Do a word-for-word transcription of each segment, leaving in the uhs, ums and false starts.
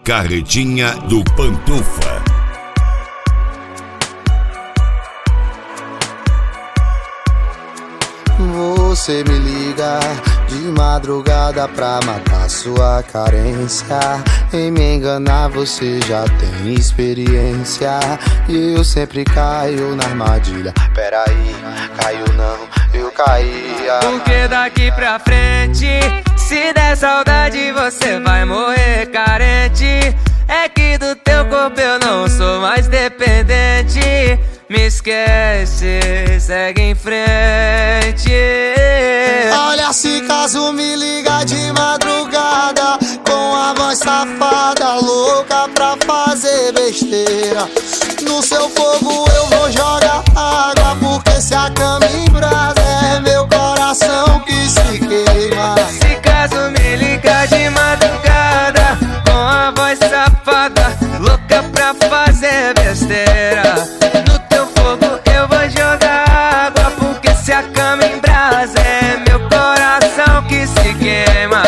Carretinha do Pantufa. Você me liga de madrugada pra matar sua carência. Em me enganar você já tem experiência. E eu sempre caio na armadilha. Peraí, caiu não, eu caía. Porque daqui pra frente, se der saudade você vai morrer carente. É que do teu corpo eu não sou mais dependente. Me esquece, segue em frente. Olha, se caso me liga de madrugada com a voz safada, louca pra fazer besteira. No seu fogo eu vou jogar água, porque se a cama em brasa é meu coração que se queima. Se caso me liga de madrugada com a voz safada, louca pra fazer besteira. No teu fogo eu vou jogar água, porque se a cama em brasa é meu coração que se queima.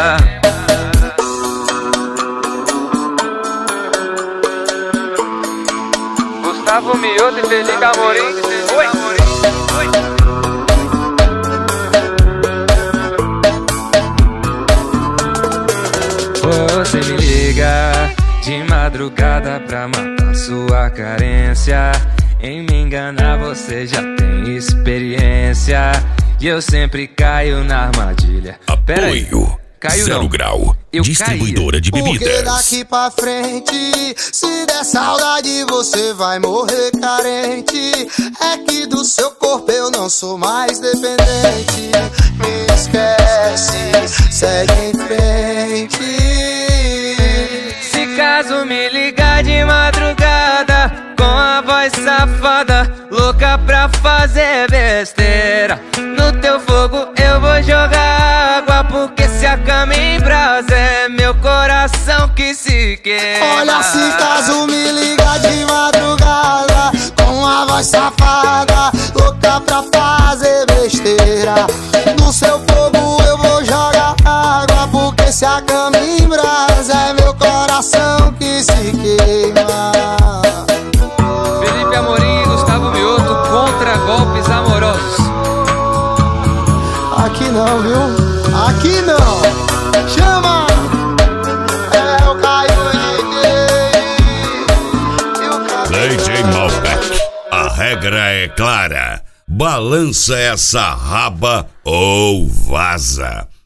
Gustavo Mioto e Felipe Amorim. Oi, oi. Você me liga de madrugada pra matar sua carência. Em me enganar você já tem experiência. E eu sempre caio na armadilha. Apoio Caiu Zero não. Grau, Eu distribuidora caí. de bebidas. Porque daqui pra frente, se der saudade você vai morrer carente. É que do seu corpo eu não sou mais dependente. Me esquece, segue em frente. Se caso me ligar de madrugada com a voz safada, louca pra fazer besteira. No teu fogo eu vou jogar água, porque se a cama em brasa é meu coração que se queima. Olha, se caso me liga de madrugada com a voz safada, louca pra fazer besteira. No seu fogo eu vou jogar água, porque se a cama em brasa é meu coração que se queima. Felipe Amorim e Gustavo Mioto contra golpes amorosos. Aqui não, viu? Aqui não! Chama! É o Caio D J Malbec, a regra é clara. Balança essa raba ou vaza.